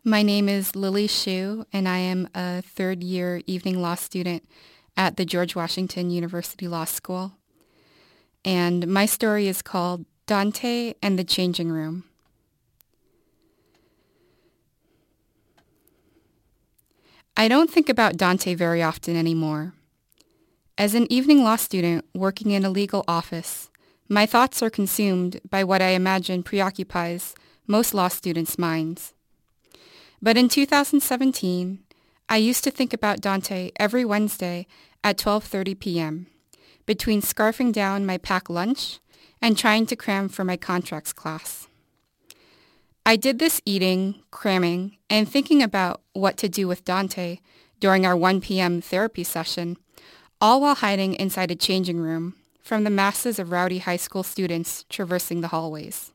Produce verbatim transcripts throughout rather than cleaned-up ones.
My name is Lily Hsu, and I am a third-year evening law student at the George Washington University Law School. And my story is called Dante and the Changing Room. I don't think about Dante very often anymore. As an evening law student working in a legal office, my thoughts are consumed by what I imagine preoccupies most law students' minds. But in two thousand seventeen, I used to think about Dante every Wednesday at twelve thirty p.m., between scarfing down my packed lunch and trying to cram for my contracts class. I did this eating, cramming, and thinking about what to do with Dante during our one p.m. therapy session, all while hiding inside a changing room from the masses of rowdy high school students traversing the hallways.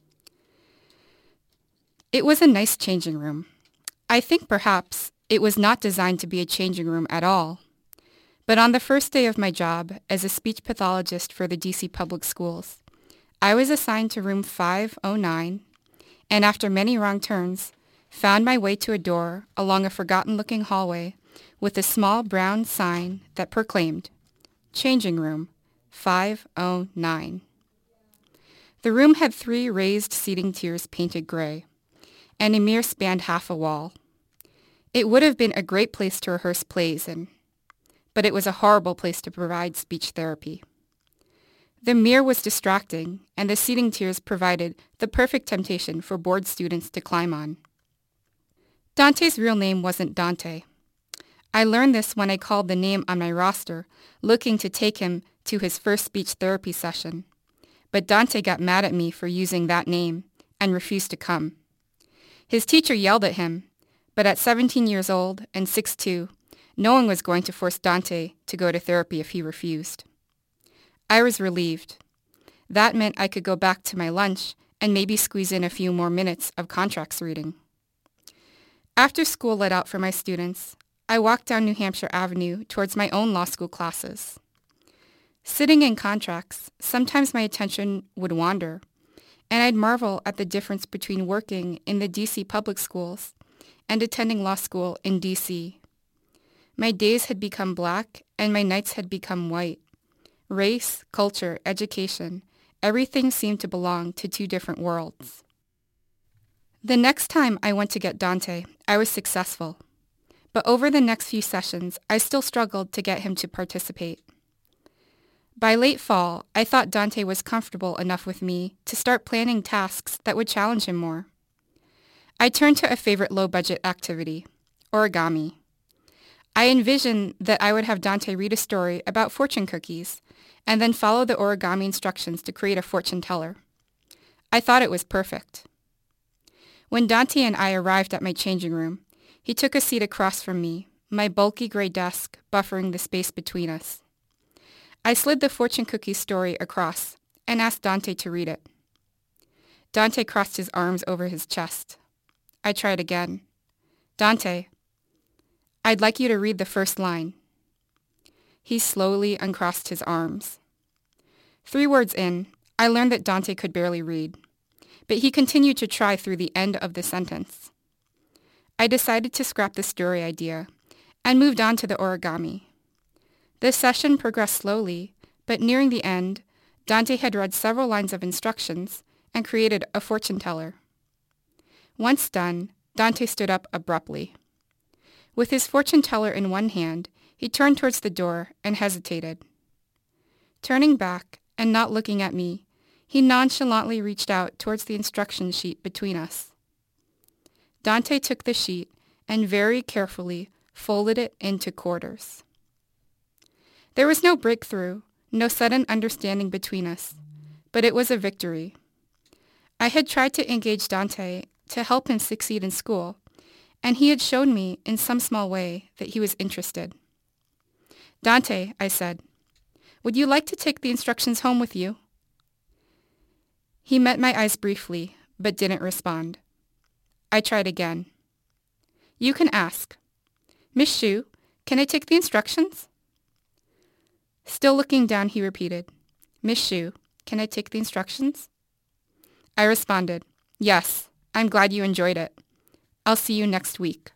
It was a nice changing room. I think perhaps it was not designed to be a changing room at all. But on the first day of my job as a speech pathologist for the D C Public Schools, I was assigned to room five oh nine, and after many wrong turns, found my way to a door along a forgotten-looking hallway with a small brown sign that proclaimed, Changing Room five oh nine. The room had three raised seating tiers painted gray, and a mirror spanned half a wall. It would have been a great place to rehearse plays in, but it was a horrible place to provide speech therapy. The mirror was distracting, and the seating tiers provided the perfect temptation for bored students to climb on. Dante's real name wasn't Dante. I learned this when I called the name on my roster, looking to take him to his first speech therapy session. But Dante got mad at me for using that name and refused to come. His teacher yelled at him, but at seventeen years old and six foot two, no one was going to force Dante to go to therapy if he refused. I was relieved. That meant I could go back to my lunch and maybe squeeze in a few more minutes of contracts reading. After school let out for my students, I walked down New Hampshire Avenue towards my own law school classes. Sitting in contracts, sometimes my attention would wander, and I'd marvel at the difference between working in the D C public schools and attending law school in D C. My days had become black and my nights had become white. Race, culture, education, everything seemed to belong to two different worlds. The next time I went to get Dante, I was successful. But over the next few sessions, I still struggled to get him to participate. By late fall, I thought Dante was comfortable enough with me to start planning tasks that would challenge him more. I turned to a favorite low-budget activity, origami. I envisioned that I would have Dante read a story about fortune cookies and then follow the origami instructions to create a fortune teller. I thought it was perfect. When Dante and I arrived at my changing room, he took a seat across from me, my bulky gray desk buffering the space between us. I slid the fortune cookie story across and asked Dante to read it. Dante crossed his arms over his chest. I tried again. Dante, I'd like you to read the first line. He slowly uncrossed his arms. Three words in, I learned that Dante could barely read, but he continued to try through the end of the sentence. I decided to scrap the story idea and moved on to the origami. The session progressed slowly, but nearing the end, Dante had read several lines of instructions and created a fortune teller. Once done, Dante stood up abruptly. With his fortune teller in one hand, he turned towards the door and hesitated. Turning back and not looking at me, he nonchalantly reached out towards the instruction sheet between us. Dante took the sheet and very carefully folded it into quarters. There was no breakthrough, no sudden understanding between us, but it was a victory. I had tried to engage Dante to help him succeed in school, and he had shown me in some small way that he was interested. Dante, I said, would you like to take the instructions home with you? He met my eyes briefly, but didn't respond. I tried again. You can ask. Miss Hsu, can I take the instructions? Still looking down, he repeated, Miss Hsu, can I take the instructions? I responded, yes, I'm glad you enjoyed it. I'll see you next week.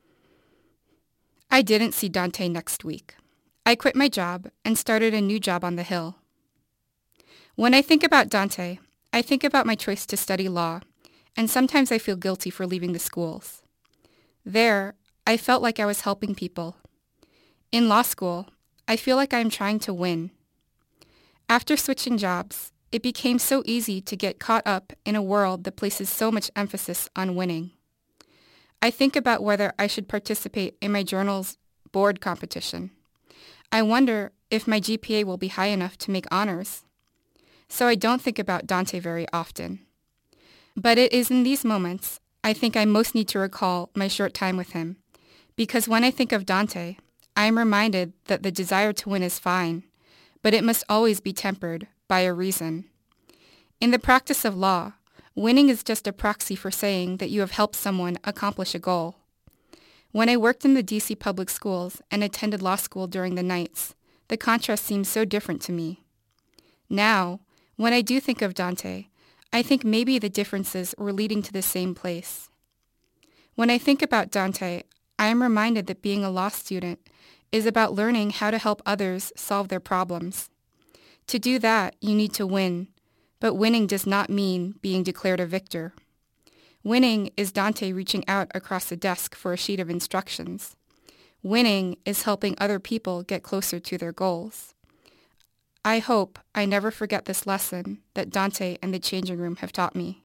I didn't see Dante next week. I quit my job and started a new job on the Hill. When I think about Dante, I think about my choice to study law, and sometimes I feel guilty for leaving the schools. There, I felt like I was helping people. In law school, I feel like I am trying to win. After switching jobs, it became so easy to get caught up in a world that places so much emphasis on winning. I think about whether I should participate in my journal's board competition. I wonder if my G P A will be high enough to make honors. So I don't think about Dante very often. But it is in these moments I think I most need to recall my short time with him, because when I think of Dante, I am reminded that the desire to win is fine, but it must always be tempered by a reason. In the practice of law, winning is just a proxy for saying that you have helped someone accomplish a goal. When I worked in the D C public schools and attended law school during the nights, the contrast seems so different to me. Now, when I do think of Dante, I think maybe the differences were leading to the same place. When I think about Dante, I am reminded that being a law student is about learning how to help others solve their problems. To do that, you need to win, but winning does not mean being declared a victor. Winning is Dante reaching out across the desk for a sheet of instructions. Winning is helping other people get closer to their goals. I hope I never forget this lesson that Dante and the changing room have taught me.